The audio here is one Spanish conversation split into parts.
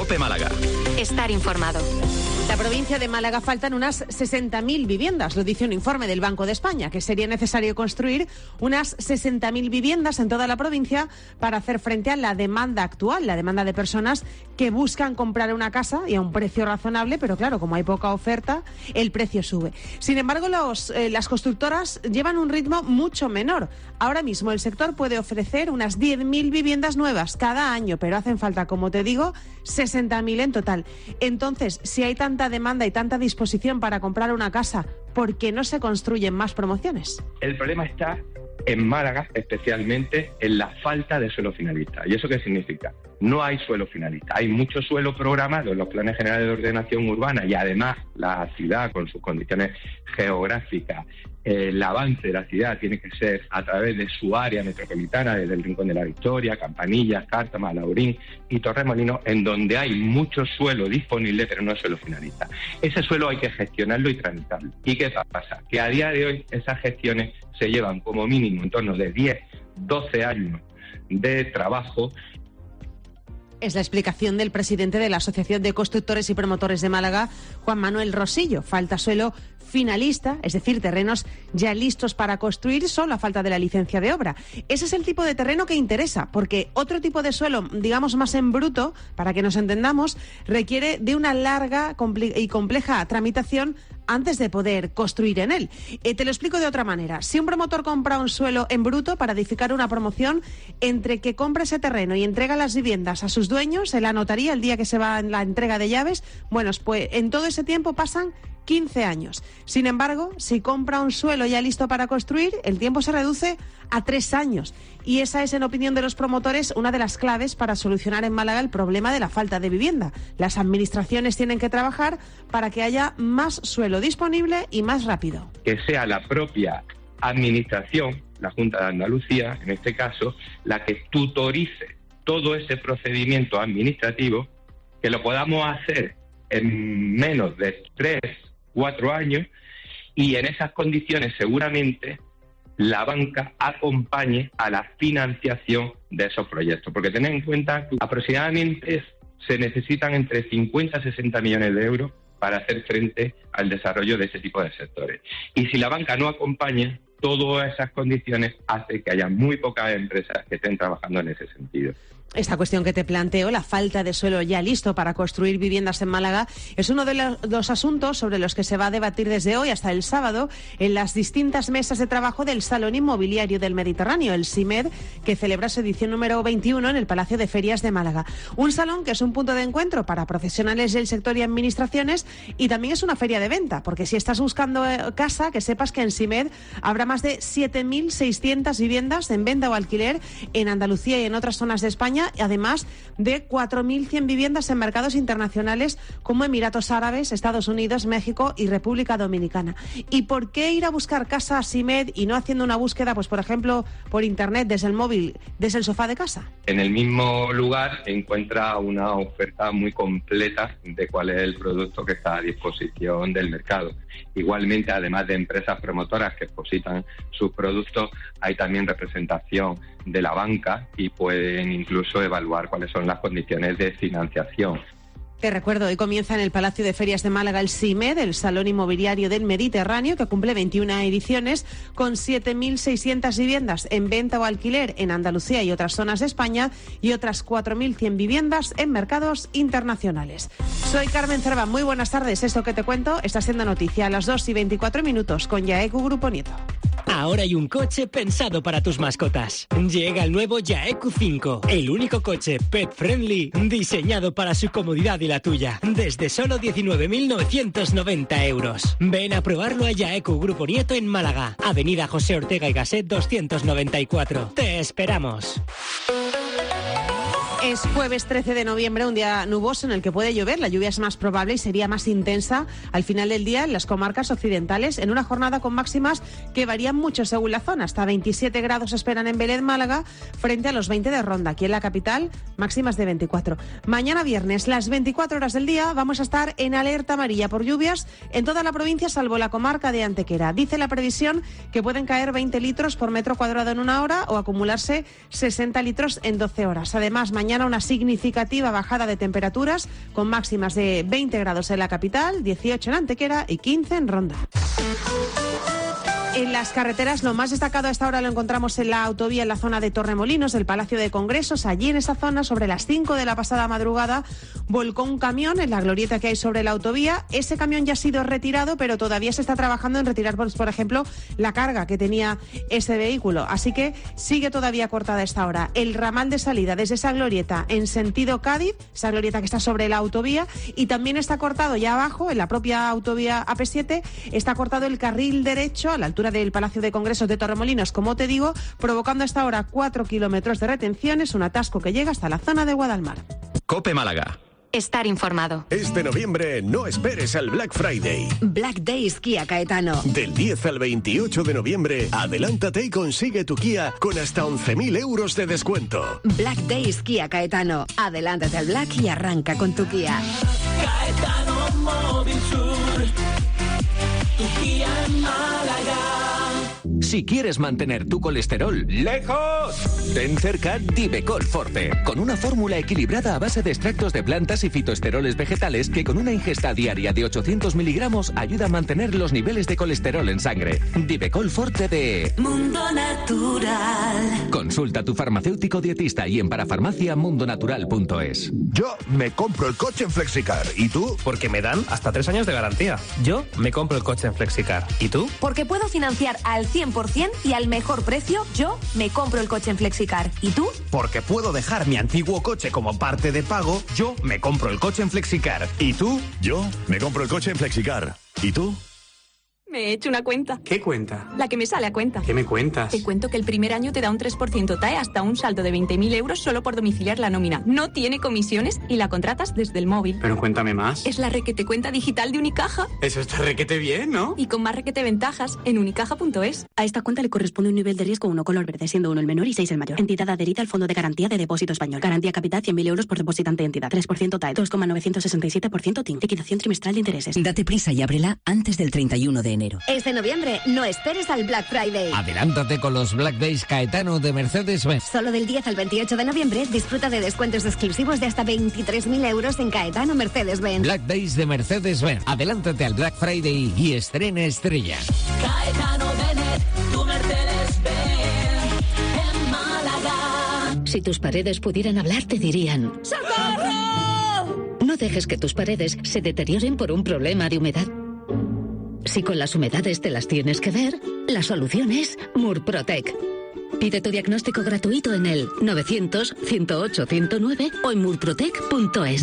COPE Málaga. Estar informado. La provincia de Málaga faltan unas 60.000 viviendas, lo dice un informe del Banco de España, que sería necesario construir unas 60.000 viviendas en toda la provincia para hacer frente a la demanda actual, la demanda de personas que buscan comprar una casa y a un precio razonable, pero claro, como hay poca oferta, el precio sube. Sin embargo, las constructoras llevan un ritmo mucho menor. Ahora mismo el sector puede ofrecer unas 10.000 viviendas nuevas cada año, pero hacen falta, como te digo, 60.000 en total. Entonces, si hay tanta demanda y tanta disposición para comprar una casa, ¿por qué no se construyen más promociones? El problema está en Málaga, especialmente en la falta de suelo finalista. ¿Y eso qué significa? No hay suelo finalista. Hay mucho suelo programado en los planes generales de ordenación urbana y además la ciudad, con sus condiciones geográficas, el avance de la ciudad tiene que ser a través de su área metropolitana, desde el Rincón de la Victoria, Campanillas, Cártama, Laurín y Torremolinos, en donde hay mucho suelo disponible, pero no suelo finalista. Ese suelo hay que gestionarlo y tramitarlo. ¿Y qué pasa? Que a día de hoy esas gestiones se llevan como mínimo en torno de 10, 12 años de trabajo. Es la explicación del presidente de la Asociación de Constructores y Promotores de Málaga, Juan Manuel Rosillo. Falta suelo finalista, es decir, terrenos ya listos para construir, solo a falta de la licencia de obra. Ese es el tipo de terreno que interesa, porque otro tipo de suelo, digamos más en bruto, para que nos entendamos, requiere de una larga y compleja tramitación antes de poder construir en él. Te lo explico de otra manera. Si un promotor compra un suelo en bruto para edificar una promoción, entre que compra ese terreno y entrega las viviendas a sus dueños, en la notaría, el día que se va en la entrega de llaves, bueno, pues en todo ese tiempo pasan 15 años. Sin embargo, si compra un suelo ya listo para construir, el tiempo se reduce a 3 años. Y esa es, en opinión de los promotores, una de las claves para solucionar en Málaga el problema de la falta de vivienda. Las administraciones tienen que trabajar para que haya más suelo disponible y más rápido. Que sea la propia administración, la Junta de Andalucía, en este caso, la que tutorice todo ese procedimiento administrativo, que lo podamos hacer en menos de 3-4 años, y en esas condiciones seguramente la banca acompañe a la financiación de esos proyectos. Porque tened en cuenta que aproximadamente se necesitan entre 50 y 60 millones de euros para hacer frente al desarrollo de ese tipo de sectores. Y si la banca no acompaña, todas esas condiciones hacen que haya muy pocas empresas que estén trabajando en ese sentido. Esta cuestión que te planteo, la falta de suelo ya listo para construir viviendas en Málaga, es uno de los asuntos sobre los que se va a debatir desde hoy hasta el sábado en las distintas mesas de trabajo del Salón Inmobiliario del Mediterráneo, el SIMED, que celebra su edición número 21 en el Palacio de Ferias de Málaga. Un salón que es un punto de encuentro para profesionales del sector y administraciones, y también es una feria de venta, porque si estás buscando casa, que sepas que en SIMED habrá más de 7.600 viviendas en venta o alquiler en Andalucía y en otras zonas de España, además de 4.100 viviendas en mercados internacionales como Emiratos Árabes, Estados Unidos, México y República Dominicana. ¿Y por qué ir a buscar casa a SIMED y no haciendo una búsqueda, pues por ejemplo, por internet, desde el móvil, desde el sofá de casa? En el mismo lugar encuentra una oferta muy completa de cuál es el producto que está a disposición del mercado. Igualmente, además de empresas promotoras que expositan sus productos, hay también representación de la banca y pueden incluso evaluar cuáles son las condiciones de financiación. Te recuerdo, hoy comienza en el Palacio de Ferias de Málaga el SIMED, el Salón Inmobiliario del Mediterráneo, que cumple 21 ediciones con 7.600 viviendas en venta o alquiler en Andalucía y otras zonas de España y otras 4.100 viviendas en mercados internacionales. Soy Carmen Cerva, muy buenas tardes. Esto que te cuento está siendo noticia a las 2:24 con Yaeku Grupo Nieto. Ahora hay un coche pensado para tus mascotas. Llega el nuevo Yaeku 5, el único coche pet friendly diseñado para su comodidad y la tuya, desde solo 19.990 euros. Ven a probarlo a Yaeku Grupo Nieto en Málaga, Avenida José Ortega y Gasset 294. Te esperamos. Es jueves 13 de noviembre, un día nuboso en el que puede llover. La lluvia es más probable y sería más intensa al final del día en las comarcas occidentales, en una jornada con máximas que varían mucho según la zona. Hasta 27 grados esperan en Belén, Málaga, frente a los 20 de Ronda. Aquí en la capital, máximas de 24. Mañana viernes, las 24 horas del día, vamos a estar en alerta amarilla por lluvias en toda la provincia, salvo la comarca de Antequera. Dice la previsión que pueden caer 20 litros por metro cuadrado en una hora o acumularse 60 litros en 12 horas. Además, mañana mañana una significativa bajada de temperaturas con máximas de 20 grados en la capital, 18 en Antequera y 15 en Ronda. En las carreteras, lo más destacado a esta hora lo encontramos en la autovía en la zona de Torremolinos, del Palacio de Congresos. Allí en esa zona, sobre las 5 de la pasada madrugada, volcó un camión en la glorieta que hay sobre la autovía. Ese camión ya ha sido retirado, pero todavía se está trabajando en retirar, por ejemplo, la carga que tenía ese vehículo. Así que sigue todavía cortada a esta hora el ramal de salida desde esa glorieta en sentido Cádiz, esa glorieta que está sobre la autovía, y también está cortado ya abajo, en la propia autovía AP7, está cortado el carril derecho a la altura del Palacio de Congresos de Torremolinos, como te digo, provocando hasta ahora 4 kilómetros de retenciones, un atasco que llega hasta la zona de Guadalmar. COPE Málaga. Estar informado. Este noviembre no esperes al Black Friday. Black Days Kia Caetano. Del 10 al 28 de noviembre, adelántate y consigue tu Kia con hasta 11.000 euros de descuento. Black Days Kia Caetano. Adelántate al Black y arranca con tu Kia. Caetano Móvil Sur. Tu Kia en Málaga. Si quieres mantener tu colesterol lejos, ten cerca Divecol Forte, con una fórmula equilibrada a base de extractos de plantas y fitoesteroles vegetales que con una ingesta diaria de 800 miligramos ayuda a mantener los niveles de colesterol en sangre. Divecol Forte de Mundo Natural. Consulta a tu farmacéutico dietista y en parafarmaciamundonatural.es. Yo me compro el coche en Flexicar. ¿Y tú? Porque me dan hasta 3 años de garantía. Yo me compro el coche en Flexicar. ¿Y tú? Porque puedo financiar al 100% y al mejor precio. Yo me compro el coche en Flexicar. ¿Y tú? Porque puedo dejar mi antiguo coche como parte de pago. Yo me compro el coche en Flexicar. ¿Y tú? Yo me compro el coche en Flexicar. ¿Y tú? Me he hecho una cuenta. ¿Qué cuenta? La que me sale a cuenta. ¿Qué me cuentas? Te cuento que el primer año te da un 3% TAE hasta un saldo de 20.000 euros solo por domiciliar la nómina. No tiene comisiones y la contratas desde el móvil. Pero cuéntame más. Es la requete cuenta digital de Unicaja. Eso está requete bien, ¿no? Y con más requete ventajas en unicaja.es. A esta cuenta le corresponde un nivel de riesgo 1 color verde, siendo 1 el menor y 6 el mayor. Entidad adherida al Fondo de Garantía de Depósito Español. Garantía capital 100.000 euros por depositante entidad. 3% TAE, 2,967% TIN. Liquidación trimestral de intereses. Date prisa y ábrela antes del 31 de enero. Este noviembre no esperes al Black Friday. Adelántate con los Black Days Caetano de Mercedes-Benz. Solo del 10 al 28 de noviembre disfruta de descuentos exclusivos de hasta 23.000 euros en Caetano Mercedes-Benz. Black Days de Mercedes-Benz. Adelántate al Black Friday y estrena estrella. Caetano Benet, tu Mercedes-Benz en Málaga. Si tus paredes pudieran hablar, te dirían: ¡socorro! No dejes que tus paredes se deterioren por un problema de humedad. Si con las humedades te las tienes que ver, la solución es Murprotec. Pide tu diagnóstico gratuito en el 900-108-109 o en murprotec.es.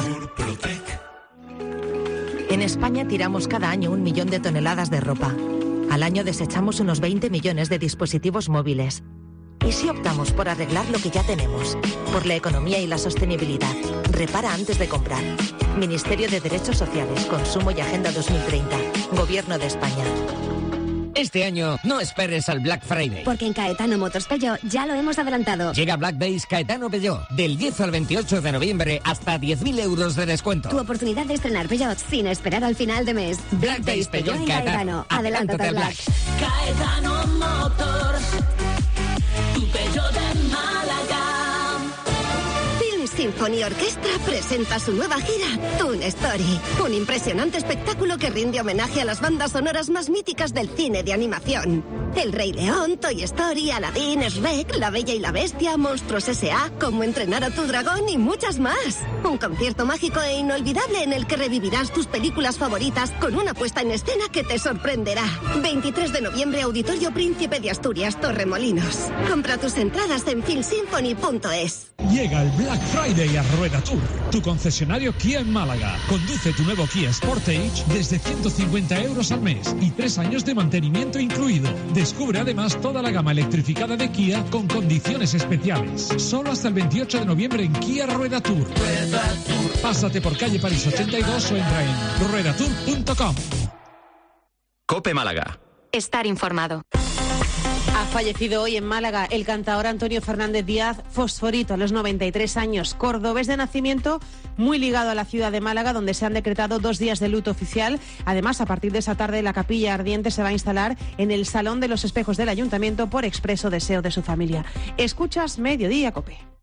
En España tiramos cada año 1 millón de toneladas de ropa. Al año desechamos unos 20 millones de dispositivos móviles. ¿Y si optamos por arreglar lo que ya tenemos? Por la economía y la sostenibilidad. Repara antes de comprar. Ministerio de Derechos Sociales, Consumo y Agenda 2030. Gobierno de España. Este año no esperes al Black Friday. Porque en Caetano Motors Peugeot ya lo hemos adelantado. Llega Black Days Caetano Peugeot. Del 10 al 28 de noviembre hasta 10.000 euros de descuento. Tu oportunidad de estrenar Peugeot sin esperar al final de mes. Black Days Peugeot en Caetano. Adelántate al Black. Caetano Motors, tu Peugeot de Málaga. Symphony Orchestra presenta su nueva gira, Toon Story. Un impresionante espectáculo que rinde homenaje a las bandas sonoras más míticas del cine de animación. El Rey León, Toy Story, Aladdin, Shrek, La Bella y la Bestia, Monstruos S.A., Cómo entrenar a tu dragón y muchas más. Un concierto mágico e inolvidable en el que revivirás tus películas favoritas con una puesta en escena que te sorprenderá. 23 de noviembre, Auditorio Príncipe de Asturias, Torremolinos. Compra tus entradas en filmsymphony.es. Llega el Black Friday a Rueda Tour, tu concesionario Kia en Málaga. Conduce tu nuevo Kia Sportage desde 150 euros al mes y 3 años de mantenimiento incluido. Descubre además toda la gama electrificada de Kia con condiciones especiales. Solo hasta el 28 de noviembre en Kia Rueda Tour. Pásate por calle París 82 o entra en ruedatour.com. COPE Málaga. Estar informado. Ha fallecido hoy en Málaga el cantador Antonio Fernández Díaz, Fosforito, a los 93 años, cordobés de nacimiento, muy ligado a la ciudad de Málaga, donde se han decretado 2 días de luto oficial. Además, a partir de esa tarde, la capilla ardiente se va a instalar en el Salón de los Espejos del Ayuntamiento por expreso deseo de su familia. Escuchas Mediodía, COPE.